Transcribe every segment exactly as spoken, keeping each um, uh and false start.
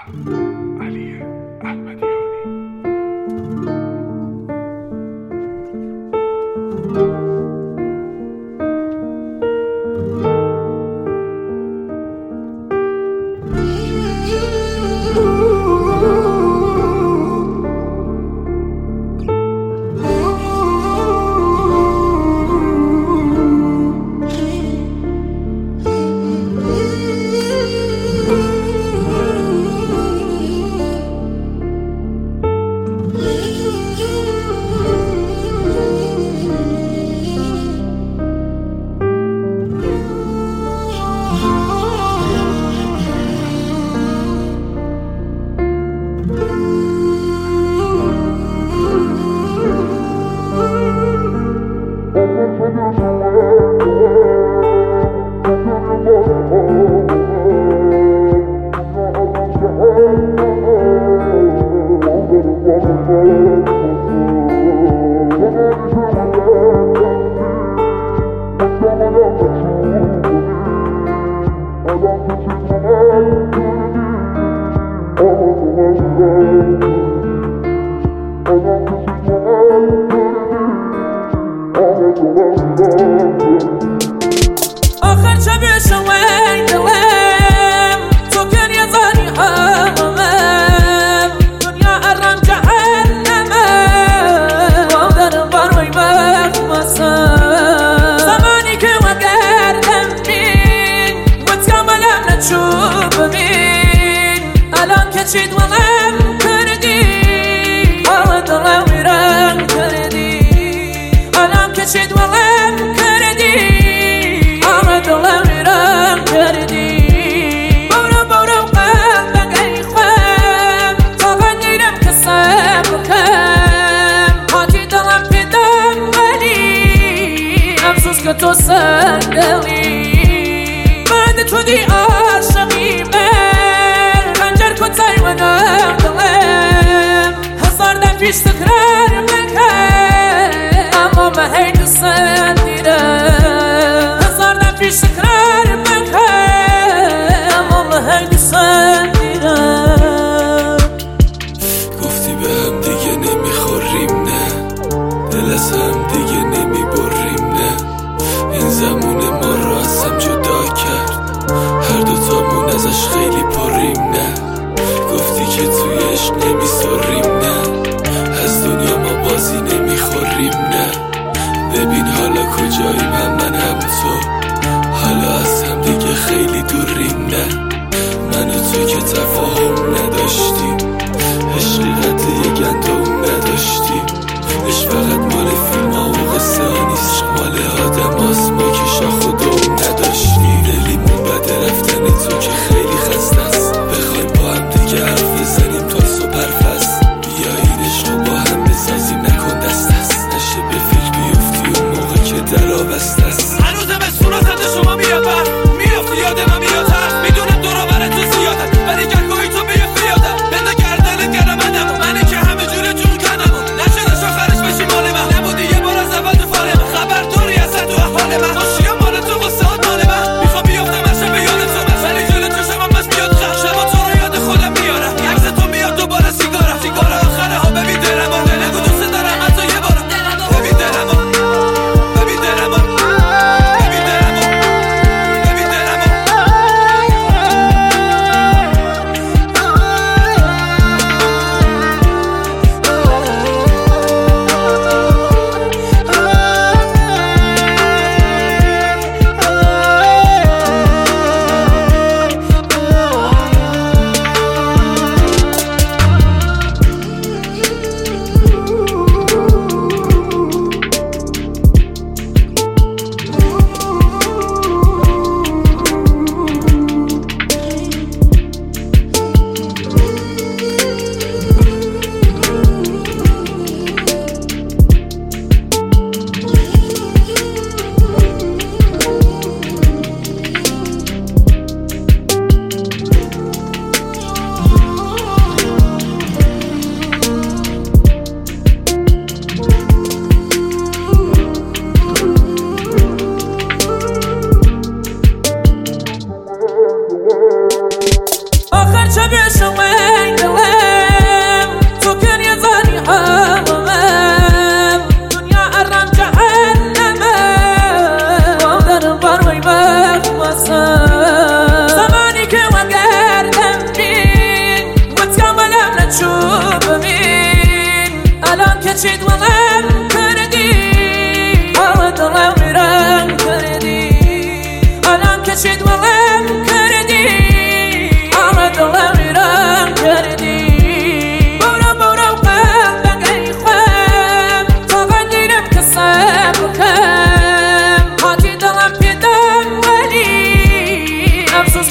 علی احمدیانی. آخر شب شوی دلم تو گریه زاری همم دنیا ارم جهنمه با در باروی مخمسم زمانی که وگردم بین بود کاملم نچوب بین الان که چید ولم کردی آه دلم ویرم کردی الان که چید ولم کردی دلم ویران کردی برو برو قلبك ای خوام تا نیرم که صبر کم هاتی دلم پیدم ولی افسوس که تو صندلی من تو دی عاشقی من خنجر کتای ونم دلم هزار دم پیش تکرار بکن اما من هی دوستم دیدم پیش تکرار بکن اما من دوستم دیدم گفتی به هم دیگه نمیخوریم نه دل از هم دیگه نمیبریم نه این زمون ما رو از هم جدا کرد هر دوتامون ازش خیلی پریم نه گفتی که توی عشق نمیسریم نه از دنیا ما بازی نمیخوریم نه ببین حالا کجاییم هم من هم تو حالا از هم دیگه خیلی دوریم نه من و تو که تفاهم نداشتیم عشقی قد یه گندم نداشتیم عشق فقط مال فیلم ها و قصه ها نیست مال آدم هاست ما که شاخ و دوم نداشتیم دلیمون بده رفتن تو که خیلی خسته است بخوایم با هم دیگه حرف بزنیم تا صبح حرف بیا این عشق رو با هم بسازیم نکن دست است نشه به فکر بیفتی اون موقع که درا بسته است هنوزم از صورتت شما میاد بر میافتی یاد من میاد هست میدونم دورا بر تو زیاده ولی گرگاهی تو بیه فیاده بنده گردنت گرم منم منی که همه جوره جون کنم نشدش آخرش بشی مال من نبودی یه بار از اول تو فال من خبر دوری اصلا تو احوال من خوشی مال تو قصه مال من میخوام بیافتم هرشه به یاد تو من ولی جلو چشم هم بس میاد خم شبا تو رو یاد خودم میاره عکس تو میاد دوباره سیگاره سیگاره آخره ها ببین دلم نگو دوست دارم حتی یه بار ببین دلم ببین دلم شب شوی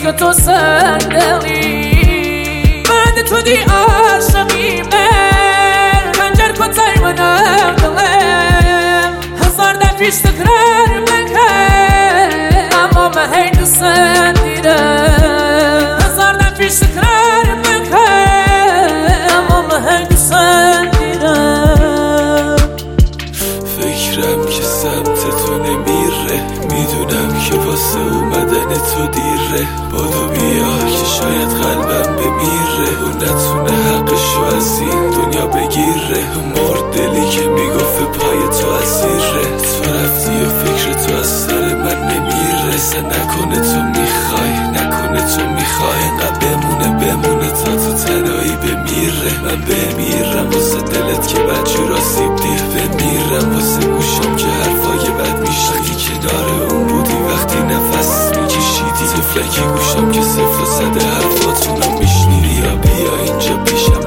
که تو صندلی بعد تو دی عاشقیمه خنجر کتای منم دلم هزار ده پیش تکرار بکن اما من هی دوستم دیدم هزار ده پیش تکرار بکن اما من هی دوستم دیدم فکرم که سمت تو نمیره میدونم که واسه اومدن تو دیره بادو بیا که شاید قلبم بمیره و نتونه حقشو از این دنیا بگیره مرد دلی که میگفت پای تو اسیره تو رفتی و فکر تو از سر من نمیره سه نکنه تو میخوای نکنه تو میخوای انقدر بمونه بمونه تا تو تنهایی بمیره من بمیرم واسه دلت که بدجور آسیب دیر بمیرم واسه گوشم که حرفای بد میشنی کنار اون بودی وقتی نفس میکشیدی تفلکی گوشم که صفر و صد حرفاتونو میشنیدی یا بیا اینجا پیشم